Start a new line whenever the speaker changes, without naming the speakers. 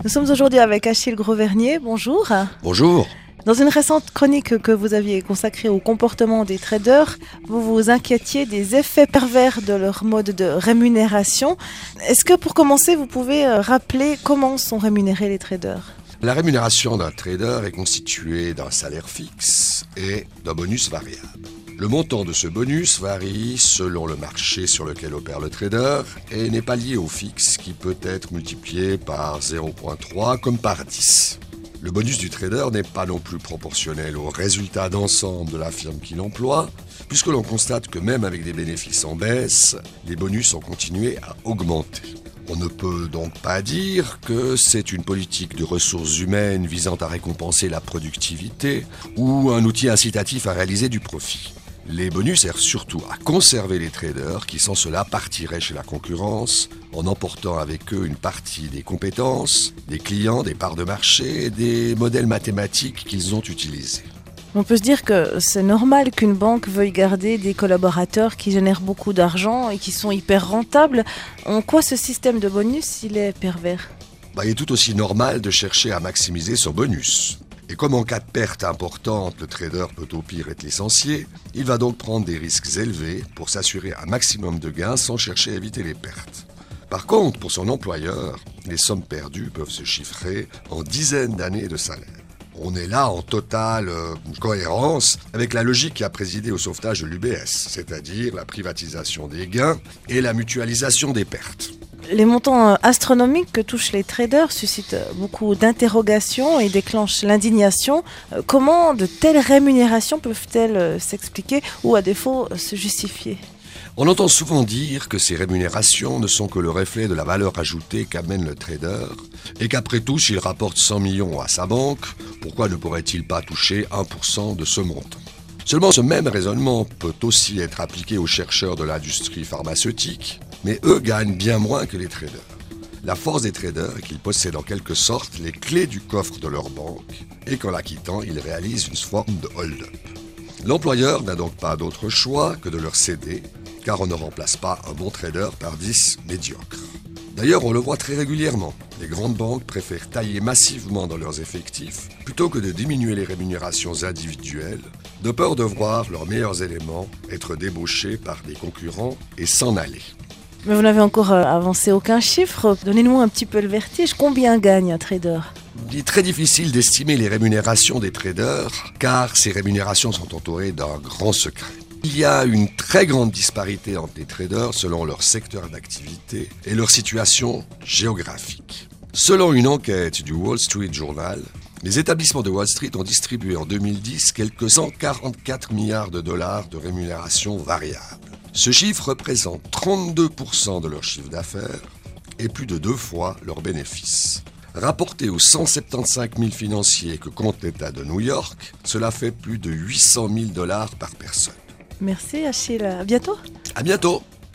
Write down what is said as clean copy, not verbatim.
Nous sommes aujourd'hui avec Achille Grosvernier. Bonjour.
Bonjour.
Dans une récente chronique que vous aviez consacrée au comportement des traders, vous vous inquiétiez des effets pervers de leur mode de rémunération. Est-ce que pour commencer, vous pouvez rappeler comment sont rémunérés les traders ?
La rémunération d'un trader est constituée d'un salaire fixe et d'un bonus variable. Le montant de ce bonus varie selon le marché sur lequel opère le trader et n'est pas lié au fixe qui peut être multiplié par 0,3 comme par 10. Le bonus du trader n'est pas non plus proportionnel au résultat d'ensemble de la firme qui l'emploie, puisque l'on constate que même avec des bénéfices en baisse, les bonus ont continué à augmenter. On ne peut donc pas dire que c'est une politique de ressources humaines visant à récompenser la productivité ou un outil incitatif à réaliser du profit. Les bonus servent surtout à conserver les traders qui sans cela partiraient chez la concurrence en emportant avec eux une partie des compétences, des clients, des parts de marché et des modèles mathématiques qu'ils ont utilisés.
On peut se dire que c'est normal qu'une banque veuille garder des collaborateurs qui génèrent beaucoup d'argent et qui sont hyper rentables. En quoi ce système de bonus, il est pervers ?
Il est tout aussi normal de chercher à maximiser son bonus. Et comme en cas de perte importante, le trader peut au pire être licencié, il va donc prendre des risques élevés pour s'assurer un maximum de gains sans chercher à éviter les pertes. Par contre, pour son employeur, les sommes perdues peuvent se chiffrer en dizaines d'années de salaire. On est là en totale cohérence avec la logique qui a présidé au sauvetage de l'UBS, c'est-à-dire la privatisation des gains et la mutualisation des pertes.
Les montants astronomiques que touchent les traders suscitent beaucoup d'interrogations et déclenchent l'indignation. Comment de telles rémunérations peuvent-elles s'expliquer ou à défaut se justifier ?
On entend souvent dire que ces rémunérations ne sont que le reflet de la valeur ajoutée qu'amène le trader et qu'après tout, s'il rapporte 100 millions à sa banque, pourquoi ne pourrait-il pas toucher 1% de ce montant ? Seulement, ce même raisonnement peut aussi être appliqué aux chercheurs de l'industrie pharmaceutique, mais eux gagnent bien moins que les traders. La force des traders est qu'ils possèdent en quelque sorte les clés du coffre de leur banque et qu'en la quittant, ils réalisent une forme de hold-up. L'employeur n'a donc pas d'autre choix que de leur céder, car on ne remplace pas un bon trader par 10 médiocres. D'ailleurs, on le voit très régulièrement. Les grandes banques préfèrent tailler massivement dans leurs effectifs plutôt que de diminuer les rémunérations individuelles, de peur de voir leurs meilleurs éléments être débauchés par des concurrents et s'en aller.
Mais vous n'avez encore avancé aucun chiffre. Donnez-nous un petit peu le vertige. Combien gagne un trader ?
Il est très difficile d'estimer les rémunérations des traders, car ces rémunérations sont entourées d'un grand secret. Il y a une très grande disparité entre les traders selon leur secteur d'activité et leur situation géographique. Selon une enquête du Wall Street Journal, les établissements de Wall Street ont distribué en 2010 quelques 144 milliards de dollars de rémunération variable. Ce chiffre représente 32% de leur chiffre d'affaires et plus de 2 fois leurs bénéfices. Rapporté aux 175 000 financiers que compte l'État de New York, cela fait plus de 800 000 dollars par personne.
Merci Achille, à bientôt.
À bientôt.